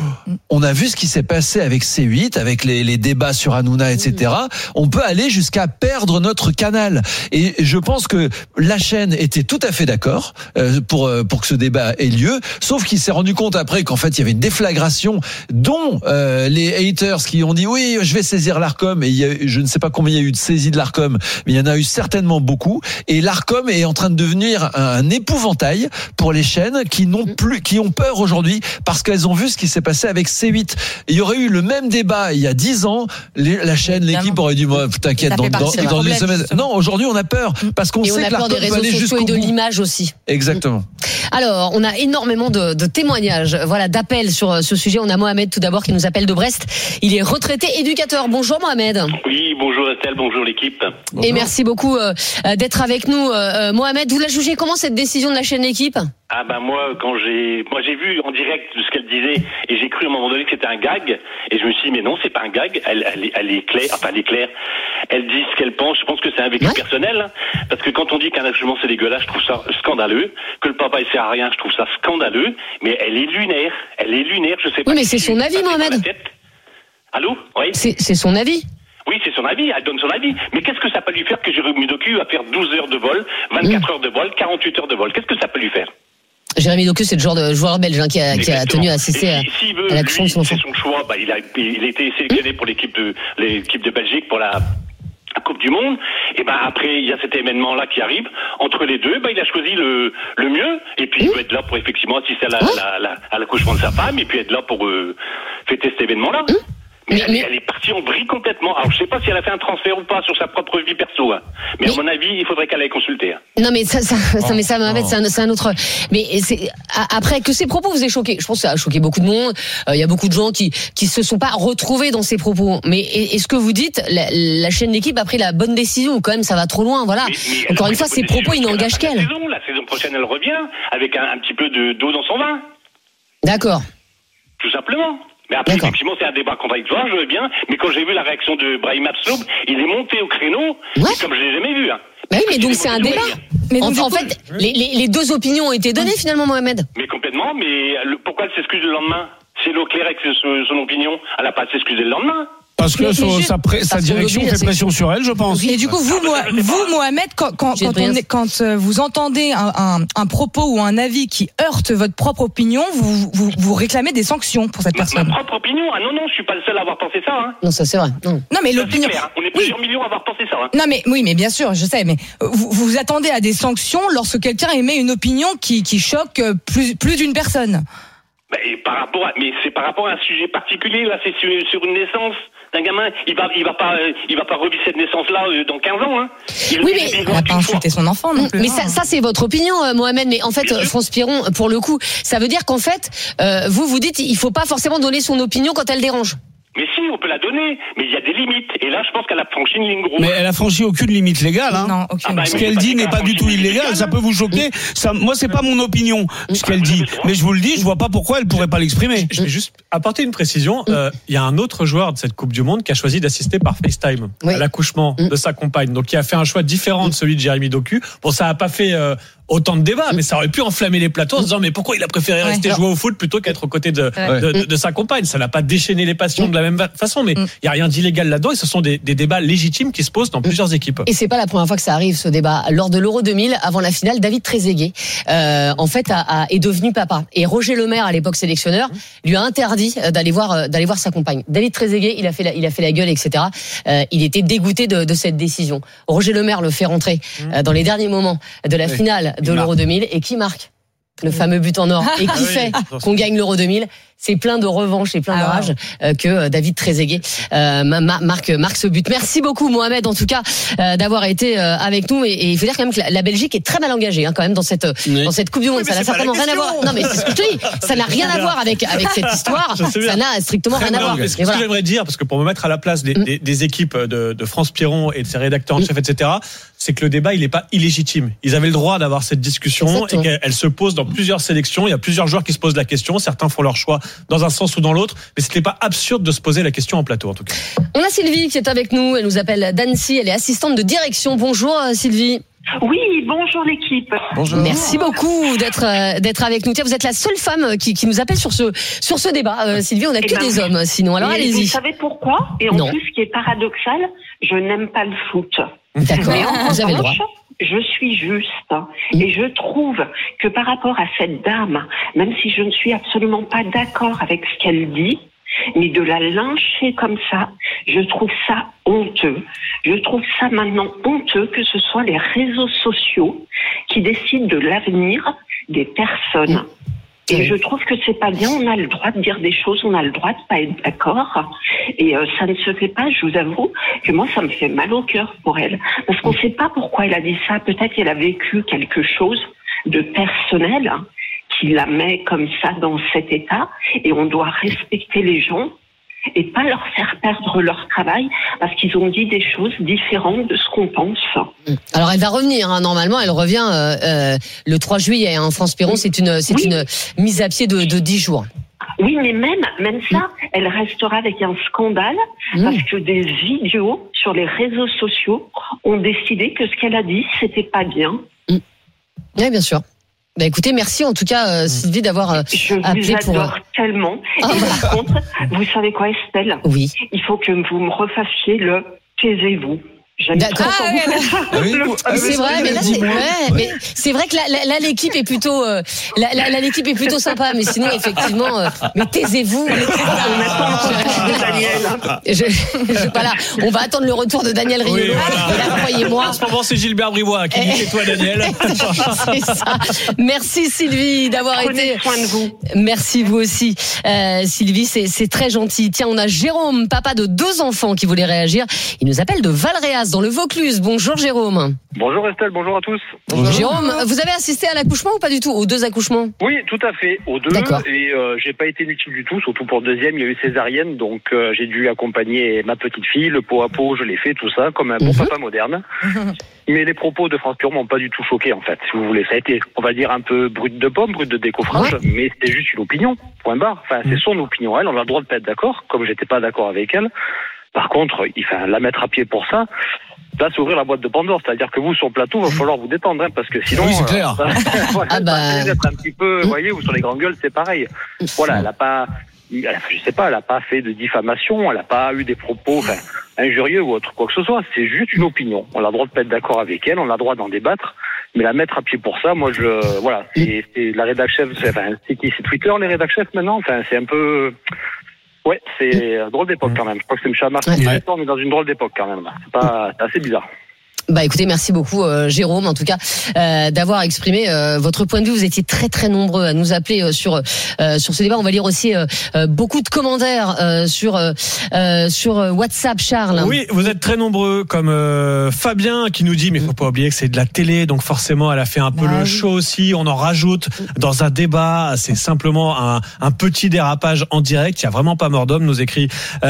on a vu ce qui s'est passé avec C8, avec les débats sur Hanouna, etc. On peut aller jusqu'à perdre notre canal. Et je pense que la chaîne était tout à fait d'accord pour que ce débat ait lieu, sauf qu'il s'est rendu compte après qu'en fait il y avait une déflagration, dont les haters qui ont dit oui, je vais saisir l'Arcom, et je ne sais pas combien il y a eu de saisies de l'Arcom, mais il y en a eu certainement beaucoup. Et l'Arcom est en train de devenir un épouvantail pour les chaînes qui ont peur aujourd'hui parce qu'elles ont vu ce qui s'est passé avec C8. Il y aurait eu le même débat il y a 10 ans, la chaîne, l'équipe aurait dit moi, t'inquiète, dans une semaine. Non, aujourd'hui on a peur parce qu'on sait que l'Arcom va aller jusqu'au bout.
Et de l'image aussi.
Exactement.
Alors, on a énormément de témoignages, d'appels sur ce sujet. On a Mohamed tout d'abord qui nous appelle de Brest. Il est retraité éducateur. Bonjour Mohamed.
Oui, bonjour Estelle, bonjour l'équipe.
Et merci beaucoup d'être avec nous. Mohamed, vous la jugez comment cette décision de la chaîne L'équipe ?
Ah ben moi j'ai vu en direct ce qu'elle disait et j'ai cru à un moment donné que c'était un gag et je me suis dit mais non c'est pas un gag, elle est claire, enfin elle est claire, elle dit ce qu'elle pense, je pense que c'est un vécu personnel, hein, parce que quand on dit qu'un accouchement c'est dégueulasse, je trouve ça scandaleux, que le papa il sert à rien, je trouve ça scandaleux, mais elle est lunaire, je sais pas.
Oui mais c'est son avis Mohamed.
Allô? Oui.
C'est son avis.
Oui, c'est son avis, elle donne son avis. Mais qu'est-ce que ça peut lui faire que Jérémy Doku va faire 12 heures de vol, 24 heures de vol, 48 heures de vol? Qu'est-ce que ça peut lui faire?
Jérémy Doku, c'est le genre de joueur belge qui a tenu à assister à l'action de son enfant.
C'est son choix. Il a été sélectionné pour l'équipe de Belgique pour la Coupe du Monde. Et après, il y a cet événement-là qui arrive. Entre les deux, il a choisi le mieux. Et puis, il peut être là pour effectivement assister à l'accouchement de sa femme et puis être là pour fêter cet événement-là. Mais elle est partie en vrille complètement. Alors je sais pas si elle a fait un transfert ou pas sur sa propre vie perso, hein. Mais à mon avis, il faudrait qu'elle aille consulter. Hein.
Non mais ça Mohamed, c'est un autre. Mais c'est après que ces propos vous aient choqué. Je pense que ça a choqué beaucoup de monde. Il y a beaucoup de gens qui se sont pas retrouvés dans ces propos. Mais est-ce que vous dites la chaîne L'équipe a pris la bonne décision ou quand même ça va trop loin, voilà. Mais encore une fois, ces propos ils n'engagent qu'elle.
La saison prochaine, elle revient avec un petit peu d'eau dans son vin.
D'accord.
Tout simplement. Mais après, effectivement, c'est un débat contradictoire, je veux bien. Mais quand j'ai vu la réaction de Brahim Absloub, il est monté au créneau, comme je l'ai jamais vu. Hein.
Bah oui, mais donc c'est un débat. Mais en fait, les deux opinions ont été données finalement, Mohamed.
Mais complètement, mais pourquoi elle s'excuse le lendemain? C'est l'eau claire avec son opinion. Elle n'a pas à s'excuser le lendemain.
Parce que sa direction fait pression sur elle, je pense.
Et du coup, vous Mohamed, quand vous entendez un propos ou un avis qui heurte votre propre opinion, vous réclamez des sanctions pour cette personne.
Ma propre opinion? Ah non, je suis pas le seul à avoir pensé ça. Hein.
Non, ça c'est vrai. Non
mais l'opinion.
Clair, hein. On est plusieurs millions à avoir pensé ça. Hein.
Non mais oui, mais bien sûr, je sais. Mais vous attendez à des sanctions lorsque quelqu'un émet une opinion qui choque plus d'une personne.
Mais c'est par rapport à un sujet particulier. Là, c'est sur une naissance d'un gamin. Il va pas revivre cette naissance-là dans 15 ans. Hein.
Oui, mais il n'a pas insulté son enfant non plus.
Mais ça c'est votre opinion, Mohamed. Mais en fait, France Piron, pour le coup, ça veut dire qu'en fait, vous dites, il faut pas forcément donner son opinion quand elle dérange.
Mais si, on peut la donner, mais il y a des limites. Et là, je pense qu'elle a franchi une ligne rouge.
Mais elle a franchi aucune limite légale. Hein.
Non, aucune.
Ce qu'elle dit n'est pas du tout illégal. Ça peut vous choquer. Moi, c'est pas mon opinion, ce qu'elle dit. Mais je vous le dis, je vois pas pourquoi elle pourrait pas l'exprimer.
Je vais juste apporter une précision. Il y a un autre joueur de cette Coupe du Monde qui a choisi d'assister par FaceTime à l'accouchement de sa compagne. Donc, qui a fait un choix différent de celui de Jérémy Doku. Bon, ça a pas fait autant de débats, mais ça aurait pu enflammer les plateaux en se disant mais pourquoi il a préféré rester jouer au foot plutôt qu'être aux côtés de sa compagne. Ça n'a pas déchaîné les passions de la même façon, mais il y a rien d'illégal là-dedans et ce sont des débats légitimes qui se posent dans plusieurs équipes.
Et c'est pas la première fois que ça arrive, ce débat. Lors de l'Euro 2000, avant la finale, David Trezeguet en fait est devenu papa et Roger Lemaire, à l'époque sélectionneur, lui a interdit d'aller voir sa compagne. David Trezeguet, il a fait la gueule, etc. Il était dégoûté de cette décision. Roger Lemaire le fait rentrer dans les derniers moments de la finale de l'Euro 2000 et qui marque le fameux but en or et qui fait qu'on gagne l'Euro 2000. C'est plein de revanche et plein de rage que David Trezeguet marque ce but. Merci beaucoup Mohamed en tout cas d'avoir été avec nous et il faut dire quand même que la Belgique est très mal engagée quand même dans cette Coupe du Monde. Ça n'a certainement rien à voir. Non mais c'est ce que je te dis. Ça n'a rien à voir avec cette histoire. Ça n'a strictement rien à voir.
Ce que j'aimerais dire, parce que pour me mettre à la place des équipes de France Piron et de ses rédacteurs en chef, etc., c'est que le débat il n'est pas illégitime. Ils avaient le droit d'avoir cette discussion et qu'elle se pose dans plusieurs sélections. Il y a plusieurs joueurs qui se posent la question. Certains font leur choix dans un sens ou dans l'autre, mais c'était pas absurde de se poser la question en plateau en tout cas.
On a Sylvie qui est avec nous, elle nous appelle d'Annecy, elle est assistante de direction. Bonjour Sylvie.
Oui, bonjour l'équipe.
Bonjour. Merci beaucoup d'être avec nous. Tiens, vous êtes la seule femme qui nous appelle sur ce débat. Sylvie, on n'a que des hommes sinon. Alors allez-y.
Vous savez pourquoi? Et en plus, ce qui est paradoxal, je n'aime pas le foot.
D'accord, vous avez le droit.
Je suis juste et je trouve que par rapport à cette dame, même si je ne suis absolument pas d'accord avec ce qu'elle dit, mais de la lyncher comme ça, je trouve ça honteux. Je trouve ça maintenant honteux que ce soit les réseaux sociaux qui décident de l'avenir des personnes. Et je trouve que c'est pas bien, on a le droit de dire des choses, on a le droit de pas être d'accord. Et ça ne se fait pas, je vous avoue que moi ça me fait mal au cœur pour elle. Parce qu'on sait pas pourquoi elle a dit ça, peut-être qu'elle a vécu quelque chose de personnel qui la met comme ça dans cet état. Et on doit respecter les gens et pas leur faire perdre leur travail parce qu'ils ont dit des choses différentes de ce qu'on pense.
Alors elle va revenir, hein, normalement elle revient le 3 juillet. Hein, France Piron, c'est une mise à pied de 10 jours.
Oui, mais même ça, elle restera avec un scandale parce que des idiots sur les réseaux sociaux ont décidé que ce qu'elle a dit, c'était pas bien.
Oui, bien sûr. Bah écoutez, merci en tout cas Sylvie d'avoir appelé pour...
Je vous adore tellement. Et par contre, vous savez quoi Estelle ?
Oui.
Il faut que vous me refassiez le « taisez-vous ». J'aime trop
c'est vrai, mais là mais c'est vrai que là l'équipe est plutôt l'équipe est plutôt sympa, mais sinon effectivement mais taisez-vous.
On attend le retour de Daniel.
Je pas là. On va attendre le retour de Daniel Riolo.
Oui, voilà.
Là, croyez-moi.
En ce moment c'est Gilbert Bribois qui dit toi Daniel.
C'est ça. Merci Sylvie d'avoir été.
Prenez soin de vous.
Merci vous aussi Sylvie, c'est très gentil. Tiens, on a Jérôme, papa de 2 enfants qui voulait réagir. Il nous appelle de Valréas dans le Vaucluse. Bonjour Jérôme.
Bonjour Estelle, bonjour à tous.
Bonjour. Jérôme, vous avez assisté à l'accouchement ou pas du tout? Aux 2 accouchements?
Oui, tout à fait, aux 2.
D'accord.
Et j'ai pas été inutile du tout, surtout pour le deuxième, il y a eu césarienne, donc j'ai dû accompagner ma petite fille, le pot à pot, je l'ai fait, tout ça, comme un bon papa moderne. Mais les propos de France Piron m'ont pas du tout choqué, en fait, si vous voulez. Ça a été, on va dire, un peu brut de pomme, brut de décoffrage, mais c'était juste une opinion, point barre. Enfin, c'est son opinion, elle, on a le droit de pas être d'accord, comme j'étais pas d'accord avec elle. Par contre, la mettre à pied pour ça, là, c'est ouvrir la boîte de Pandore. C'est-à-dire que vous, sur le plateau, il va falloir vous détendre, hein, parce que sinon...
Oui, c'est clair.
Voilà, d'être un petit peu, vous voyez, ou sur les grandes gueules, c'est pareil. Voilà, elle a pas fait de diffamation, elle a pas eu des propos, injurieux ou autre, quoi que ce soit. C'est juste une opinion. On a le droit de pas être d'accord avec elle, on a le droit d'en débattre, mais la mettre à pied pour ça, moi, c'est la rédac chef, c'est qui? C'est Twitter, les rédac chefs, maintenant? C'est un peu... Ouais, c'est drôle d'époque quand même. Je crois que c'est M. Hamar qui dit ça, on est dans une drôle d'époque quand même. C'est assez bizarre.
Bah écoutez, merci beaucoup Jérôme en tout cas d'avoir exprimé votre point de vue. Vous étiez très très nombreux à nous appeler sur ce débat. On va lire aussi beaucoup de commentaires sur WhatsApp, Charles.
Oui, vous êtes très nombreux comme Fabien qui nous dit mais faut pas oublier que c'est de la télé, donc forcément elle a fait un peu le show aussi, on en rajoute dans un débat, c'est simplement un petit dérapage en direct, il y a vraiment pas mort d'homme, nous écrit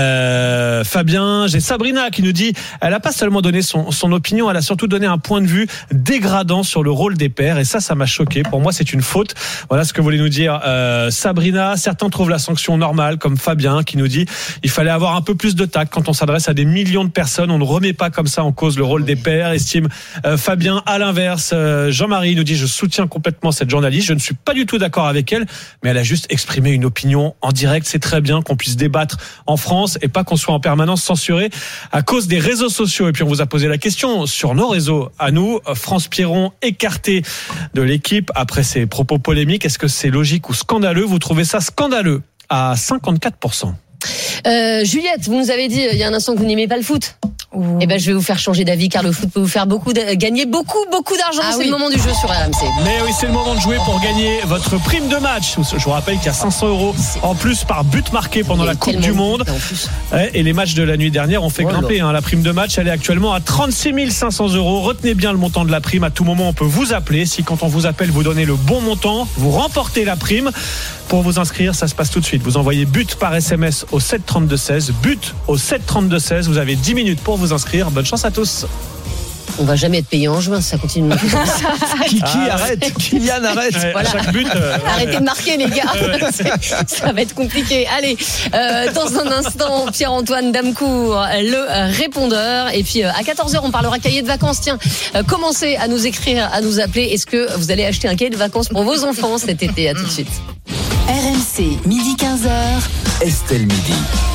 Fabien. J'ai Sabrina qui nous dit elle a pas seulement donné son opinion, elle a surtout donné un point de vue dégradant sur le rôle des pères, et ça m'a choqué. Pour moi, c'est une faute. Voilà ce que voulait nous dire Sabrina. Certains trouvent la sanction normale, comme Fabien qui nous dit il fallait avoir un peu plus de tact quand on s'adresse à des millions de personnes. On ne remet pas comme ça en cause le rôle des pères, estime Fabien. À l'inverse, Jean-Marie nous dit je soutiens complètement cette journaliste. Je ne suis pas du tout d'accord avec elle, mais elle a juste exprimé une opinion en direct. C'est très bien qu'on puisse débattre en France et pas qu'on soit en permanence censuré à cause des réseaux sociaux. Et puis on vous a posé la question sur nos réseaux à nous, France Piron écarté de l'équipe après ses propos polémiques. Est-ce que c'est logique ou scandaleux? Vous trouvez ça scandaleux à 54%.
Juliette, vous nous avez dit il y a un instant que vous n'aimez pas le foot. Eh ben, je vais vous faire changer d'avis car le foot peut vous faire gagner beaucoup d'argent. C'est le moment du jeu sur RMC.
Mais oui, c'est le moment de jouer pour gagner votre prime de match. Je vous rappelle qu'il y a 500 € en plus par but marqué pendant la Coupe du Monde. Et les matchs de la nuit dernière ont fait grimper. La prime de match, elle est actuellement à 36 500 €. Retenez bien le montant de la prime. À tout moment, on peut vous appeler. Si quand on vous appelle, vous donnez le bon montant, vous remportez la prime. Pour vous inscrire, ça se passe tout de suite. Vous envoyez but par SMS au 732-16. But au 732-16. Vous avez 10 minutes pour vous inscrire. Bonne chance à tous.
On va jamais être payé en juin, ça continue.
Kiki, arrête. Kylian, arrête.
Voilà.
Chaque but,
arrêtez de marquer, les gars. Ça va être compliqué. Allez, dans un instant, Pierre-Antoine Damcourt, le répondeur. Et puis, à 14h, on parlera cahier de vacances. Tiens, commencez à nous écrire, à nous appeler. Est-ce que vous allez acheter un cahier de vacances pour vos enfants cet été? À tout de suite.
RMC, midi 15h.
Estelle Midi.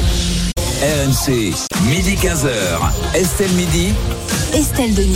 RMC, midi 15h. Estelle Midi.
Estelle Denis.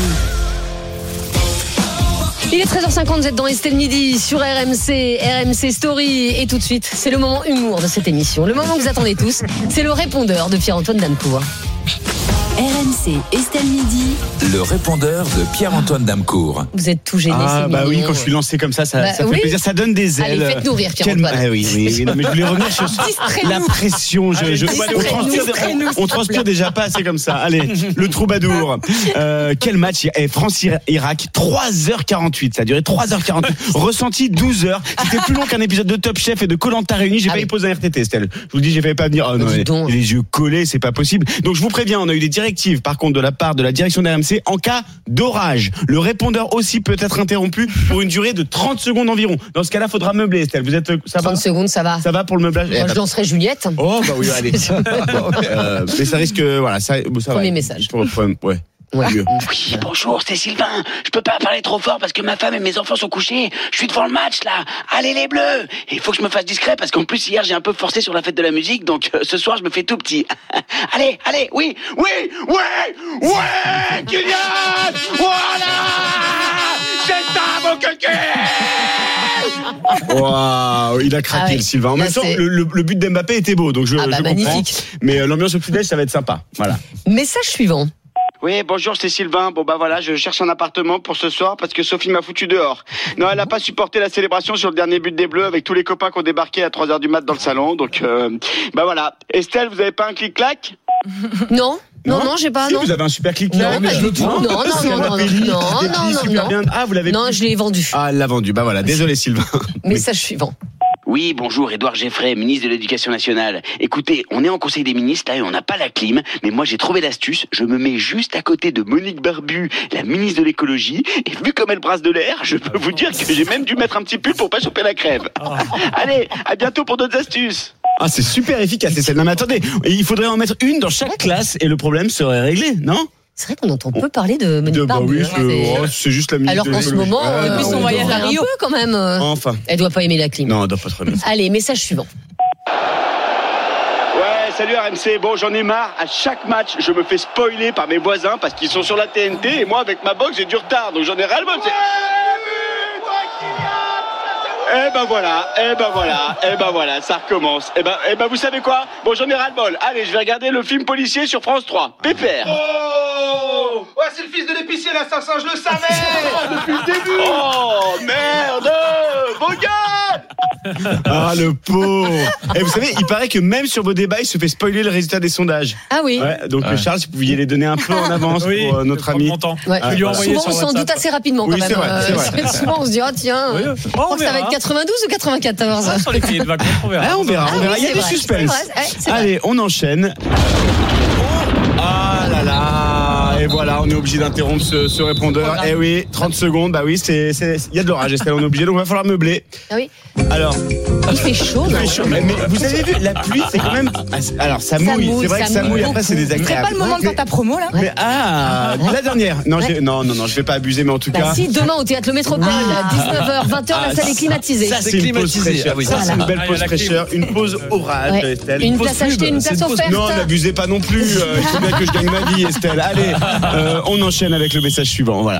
Il est 13h50, vous êtes dans Estelle Midi sur RMC, RMC Story. Et tout de suite, c'est le moment humour de cette émission. Le moment que vous attendez tous, c'est le répondeur de Pierre-Antoine Damcourt.
RMC, Estelle Midi.
Le répondeur de Pierre-Antoine Damecourt.
Vous êtes tout gêné.
Ah bah oui, quand je suis lancé comme ça fait plaisir, ça donne des ailes.
Allez, faites-nous rire, Pierre-Antoine.
Oui, non, mais je voulais revenir sur la pression. On transpire déjà pas assez comme ça. Allez, le troubadour. Quel match, France-Irak, 3h48, ça a duré 3h48. Ressenti 12h. C'était plus long qu'un épisode de Top Chef et de Koh-Lanta réunis. J'ai failli poser un RTT, Estelle. Je vous le dis, j'ai failli pas venir. Oh non, les yeux collés, c'est pas possible. Donc je vous préviens, on a eu des directives par contre de la part de la direction de RMC en cas d'orage. Le répondeur aussi peut être interrompu pour une durée de 30 secondes environ. Dans ce cas-là, faudra meubler, Estelle. Vous êtes, ça
30
va?
secondes, ça va.
Ça va pour le meublage?
Moi, je lancerai Juliette.
Oh, bah oui, allez. Mais ça risque, voilà, ça
Premier
va.
message.
Ouais.
Oui, bonjour, c'est Sylvain. Je peux pas parler trop fort parce que ma femme et mes enfants sont couchés. Je suis devant le match, là. Allez, les Bleus! Il faut que je me fasse discret parce qu'en plus, hier, j'ai un peu forcé sur la fête de la musique, donc ce soir, je me fais tout petit. Allez, oui, Kylian! Voilà! C'est ça, mon coquet!
Waouh, il a craqué, le Sylvain. En même temps, le but d'Mbappé était beau, donc je comprends.
Magnifique.
Mais l'ambiance au petit-déj, ça va être sympa. Voilà.
Message suivant.
Oui, bonjour, c'est Sylvain. Bon, bah voilà, je cherche un appartement pour ce soir parce que Sophie m'a foutu dehors. Non, elle a pas supporté la célébration sur le dernier but des Bleus avec tous les copains qui ont débarqué à 3h du mat dans le salon. Donc, bah voilà. Estelle, vous avez pas un clic-clac?
Non, j'ai pas, non.
Vous avez un super clic-clac?
Non, je le trouve. Non.
Ah, vous l'avez.
Non, je l'ai vendu.
Ah, elle l'a vendu. Bah voilà, désolé, Sylvain.
Message suivant.
Oui, bonjour, Édouard Geffray, ministre de l'Éducation nationale. Écoutez, on est en conseil des ministres, là, et on n'a pas la clim, mais moi j'ai trouvé l'astuce, je me mets juste à côté de Monique Barbu, la ministre de l'écologie, et vu comme elle brasse de l'air, je peux vous dire que j'ai même dû mettre un petit pull pour pas choper la crève. Allez, à bientôt pour d'autres astuces.
Ah, c'est super efficace, Estelle. Non, mais attendez, il faudrait en mettre une dans chaque classe, et le problème serait réglé, non?
C'est vrai qu'on entend peu parler de Monique Barbu.
C'est juste la ministre.
Alors qu'en ce moment, depuis son voyage à Rio, quand même.
Enfin.
Elle doit pas aimer la clim.
Non, elle doit pas trop aimer.
Allez, message suivant.
Ouais, salut RMC. Bon, j'en ai marre. À chaque match, je me fais spoiler par mes voisins parce qu'ils sont sur la TNT et moi, avec ma box, j'ai du retard. Donc j'en ai ras-le-bol. Eh ben voilà, ça recommence. Eh ben, vous savez quoi? Bon, j'en ai ras-le-bol. Allez, je vais regarder le film policier sur France 3. Pépère.
Oh! Ouais, c'est le fils de l'épicier, l'assassin, je le savais!
Depuis le début! Oh, merde! Vos gueules!
Ah, le pauvre! Et vous savez, il paraît que même sur vos débats, il se fait spoiler le résultat des sondages.
Ah oui.
Ouais, donc Charles, si vous pouviez les donner un peu en avance pour notre ami.
Ouais. Souvent, on s'en doute assez rapidement quand même.
C'est vrai.
Souvent, on se dit, tiens, je crois que ça va être 92 ou 94.
Sur les cahiers de vacances, on verra.
On verra. Il y a du suspense. Allez, on enchaîne. Ah là là. Et voilà, on est obligé d'interrompre ce répondeur. Eh oui, 30 secondes, bah oui, il y a de l'orage, Estelle, on est obligé, donc il va falloir meubler.
Ah oui.
Alors.
Il fait chaud,
mais vous avez vu, la pluie, c'est quand même. Alors, ça mouille, c'est vrai que ça mouille, après, c'est désagréable.
C'est pas le moment de faire ta promo, là?
Mais la dernière. Non, je vais pas abuser, mais en tout cas.
Si, demain, au théâtre Le Métropole, à 19h, 20h, la salle est climatisée.
Ça, c'est climatisé. Ça, c'est une belle pause fraîcheur, une pause orage, Estelle.
Une place achetée, une place offerte.
Non, n'abusez pas non plus. Il faut bien que je gagne ma vie, Estelle. Allez, on enchaîne avec le message suivant. Voilà.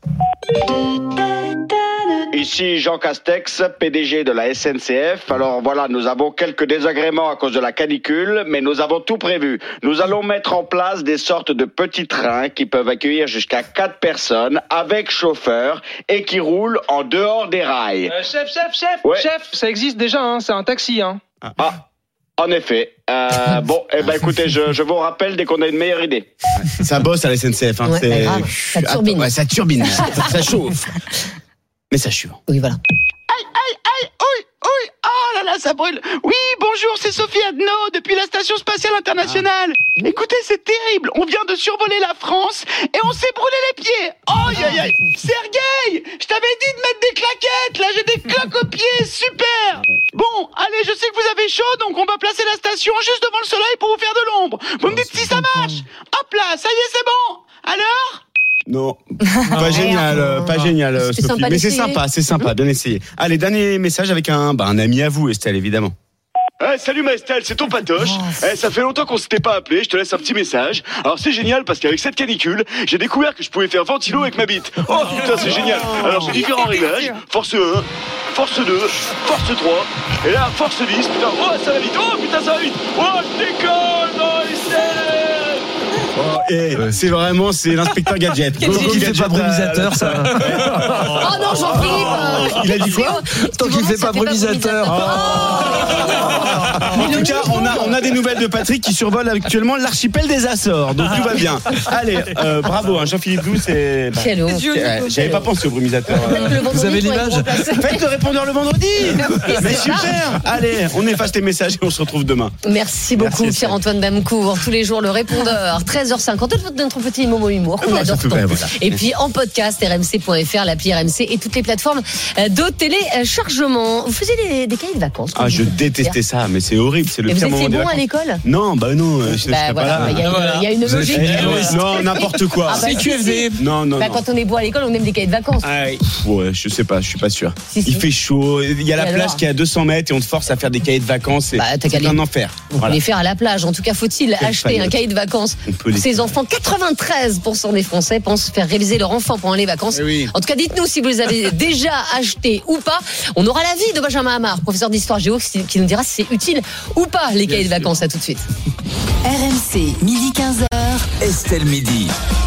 Ici Jean Castex, PDG de la SNCF. Alors voilà, nous avons quelques désagréments à cause de la canicule, mais nous avons tout prévu. Nous allons mettre en place des sortes de petits trains qui peuvent accueillir jusqu'à 4 personnes avec chauffeur et qui roulent en dehors des rails.
Chef,
Ouais.
chef, ça existe déjà, hein, c'est un taxi. Hein.
Ah, en effet. Bon, écoutez, je vous rappelle dès qu'on a une meilleure idée.
Ça bosse à la SNCF. Hein.
Ouais, grave, ça turbine.
Ça turbine, ça chauffe. Message suivant.
Oui, voilà.
Aïe, oh là là, ça brûle. Oui, bonjour, c'est Sophie Adno, depuis la Station Spatiale Internationale. Écoutez, c'est terrible, on vient de survoler la France et on s'est brûlé les pieds. Aïe, Sergueï, je t'avais dit de mettre des claquettes, là j'ai des claques aux pieds, super. Bon, allez, je sais que vous avez chaud, donc on va placer la station juste devant le soleil pour vous faire de l'ombre. Vous me dites si ça marche. Hop là, ça y est, c'est bon. Alors ?
Non, pas génial, Sophie. Mais c'est sympa, bien essayé. Allez, dernier message avec un ami à vous, Estelle, évidemment.
Salut ma Estelle, c'est ton patoche. Ça fait longtemps qu'on s'était pas appelé, je te laisse un petit message. Alors c'est génial parce qu'avec cette canicule, j'ai découvert que je pouvais faire ventilo avec ma bite. Oh putain, c'est génial. Alors j'ai différents réglages, force 1, force 2, force 3, et là force 10, putain, oh ça va vite, oh putain ça va vite. Oh je décolle, non Estelle.
C'est vraiment, c'est l'inspecteur Gadget.
Tant qu'il fait pas brumisateur, ça.
Oh non, Jean-Philippe.
Il a dit quoi?
Tant qu'il fait pas brumisateur.
En tout cas, on a des nouvelles de Patrick qui survole actuellement l'archipel des Açores. Donc tout va bien. Allez, bravo, Jean-Philippe Doux, c'est.
Quel honte.
J'avais pas pensé au brumisateur.
Vous avez l'image?
Faites le répondeur le vendredi. Mais super. Allez, on efface les messages et on se retrouve demain.
Merci beaucoup, Pierre-Antoine Damecourt. Tous les jours, le répondeur, 13h50. Notre petit moment humour qu'on adore tant. Et puis en podcast, rmc.fr, l'appli RMC et toutes les plateformes de téléchargement. Vous faisiez des cahiers de vacances?
Ah, je détestais ça, mais c'est horrible. C'est le pire moment.
Vous étiez bon à l'école?
Non, bah non, je serais pas là.
Il y a une logique.
Non, n'importe quoi.
C'est QFD.
Non.
Quand on est beau à l'école, on aime des cahiers de vacances.
Ouais, je sais pas, je suis pas sûr. Il fait chaud, il y a la plage qui est à 200 mètres et on te force à faire des cahiers de vacances. C'est un enfer.
On peut les faire à la plage. En tout cas, faut-il acheter un cahier de vacances pour ses enfants? 93% des Français pensent faire réviser leur enfant pendant les vacances. En tout cas, dites-nous si vous les avez déjà achetés ou pas. On aura l'avis de Benjamin Amar, professeur d'histoire géo, qui nous dira si c'est utile ou pas les cahiers de vacances. À tout de suite.
RMC, midi 15h.
Estelle Midi.